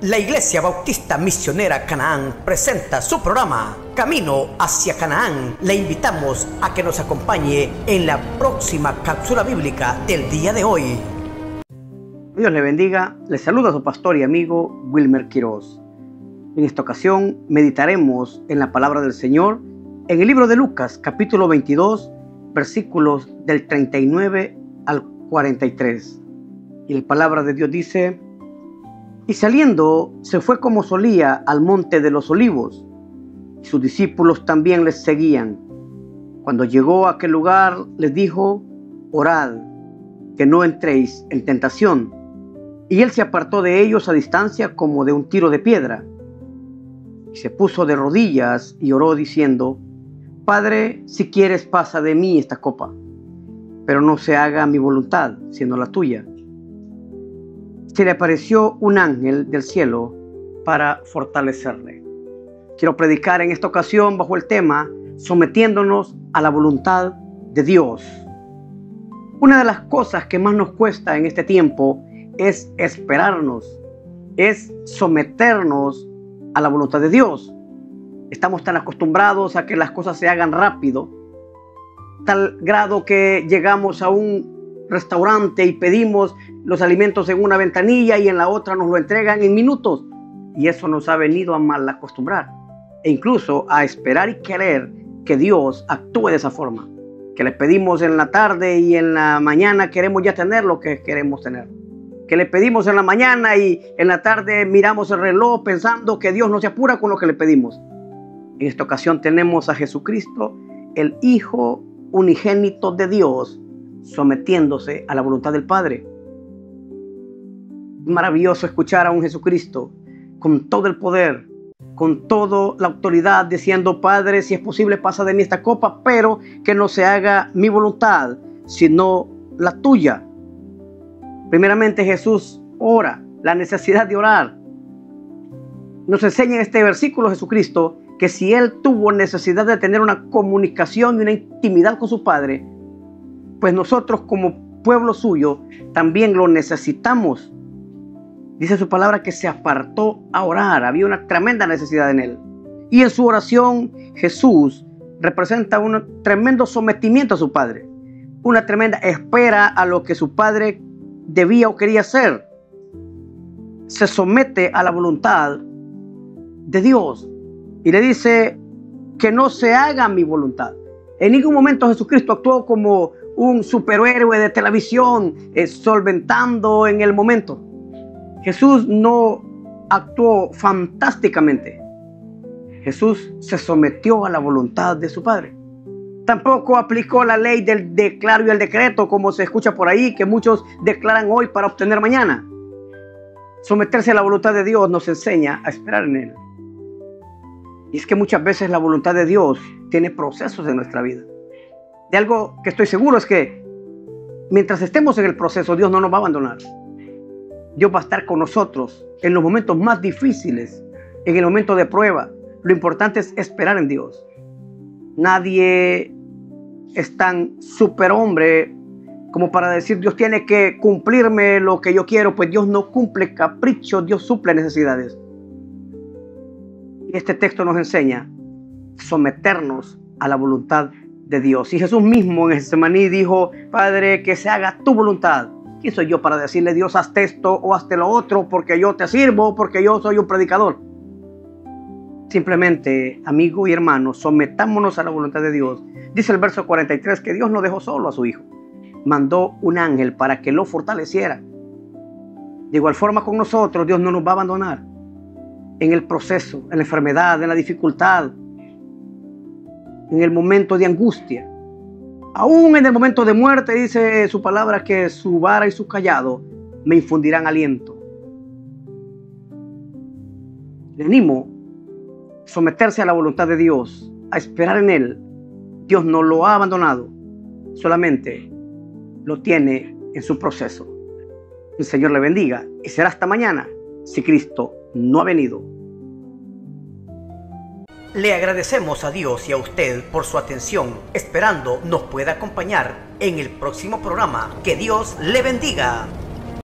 La Iglesia Bautista Misionera Canaán presenta su programa Camino hacia Canaán. Le invitamos a que nos acompañe en la próxima cápsula bíblica del día de hoy. Dios le bendiga. Le saluda su pastor y amigo Wilmer Quiroz. En esta ocasión meditaremos en la palabra del Señor en el libro de Lucas, capítulo 22, versículos del 39 al 43. Y la palabra de Dios dice: y saliendo se fue como solía al monte de los olivos, y sus discípulos también les seguían. Cuando llegó a aquel lugar les dijo: orad, que no entréis en tentación. Y él se apartó de ellos a distancia como de un tiro de piedra, y se puso de rodillas y oró diciendo: Padre, si quieres pasa de mí esta copa, pero no se haga mi voluntad sino la tuya. Se le apareció un ángel del cielo para fortalecerle. Quiero predicar en esta ocasión bajo el tema sometiéndonos a la voluntad de Dios. Una de las cosas que más nos cuesta en este tiempo es esperarnos, es someternos a la voluntad de Dios. Estamos tan acostumbrados a que las cosas se hagan rápido, tal grado que llegamos a un restaurante y pedimos los alimentos en una ventanilla y en la otra nos lo entregan en minutos. Y eso nos ha venido a mal acostumbrar e incluso a esperar y querer que Dios actúe de esa forma. Que le pedimos en la tarde y en la mañana queremos ya tener lo que queremos tener. Que le pedimos en la mañana y en la tarde miramos el reloj pensando que Dios no se apura con lo que le pedimos. En esta ocasión tenemos a Jesucristo, el Hijo unigénito de Dios, sometiéndose a la voluntad del Padre. Maravilloso escuchar a un Jesucristo con todo el poder, con toda la autoridad, diciendo: Padre, si es posible pasa de mí esta copa, pero que no se haga mi voluntad sino la tuya. Primeramente Jesús ora, la necesidad de orar. Nos enseña en este versículo Jesucristo que si Él tuvo necesidad de tener una comunicación y una intimidad con su Padre, pues nosotros como pueblo suyo también lo necesitamos. Dice su palabra que se apartó a orar. Había una tremenda necesidad en Él. Y en su oración Jesús representa un tremendo sometimiento a su Padre. Una tremenda espera a lo que su Padre debía o quería hacer. Se somete a la voluntad de Dios. Y le dice: que no se haga mi voluntad. En ningún momento Jesucristo actuó como un superhéroe de televisión, solventando en el momento. Jesús no actuó fantásticamente. Jesús se sometió a la voluntad de su Padre. Tampoco aplicó la ley del declaro y el decreto, como se escucha por ahí, que muchos declaran hoy para obtener mañana. Someterse a la voluntad de Dios nos enseña a esperar en Él. Y es que muchas veces la voluntad de Dios tiene procesos en nuestra vida. De algo que estoy seguro es que mientras estemos en el proceso, Dios no nos va a abandonar. Dios va a estar con nosotros en los momentos más difíciles, en el momento de prueba. Lo importante es esperar en Dios. Nadie es tan superhombre como para decir: Dios tiene que cumplirme lo que yo quiero. Pues Dios no cumple caprichos, Dios suple necesidades. Y este texto nos enseña a someternos a la voluntad de Dios. Y Jesús mismo en Getsemaní dijo: Padre, que se haga tu voluntad. ¿Quién soy yo para decirle: Dios, hazte esto o hazte lo otro porque yo te sirvo, porque yo soy un predicador? Simplemente, amigo y hermano, sometámonos a la voluntad de Dios. Dice el verso 43 que Dios no dejó solo a su Hijo. Mandó un ángel para que lo fortaleciera. De igual forma con nosotros, Dios no nos va a abandonar en el proceso, en la enfermedad, en la dificultad, en el momento de angustia. Aún en el momento de muerte, dice su palabra, que su vara y su cayado me infundirán aliento. Le animo a someterse a la voluntad de Dios, a esperar en Él. Dios no lo ha abandonado, solamente lo tiene en su proceso. El Señor le bendiga y será hasta mañana si Cristo no ha venido. Le agradecemos a Dios y a usted por su atención, esperando nos pueda acompañar en el próximo programa. Que Dios le bendiga.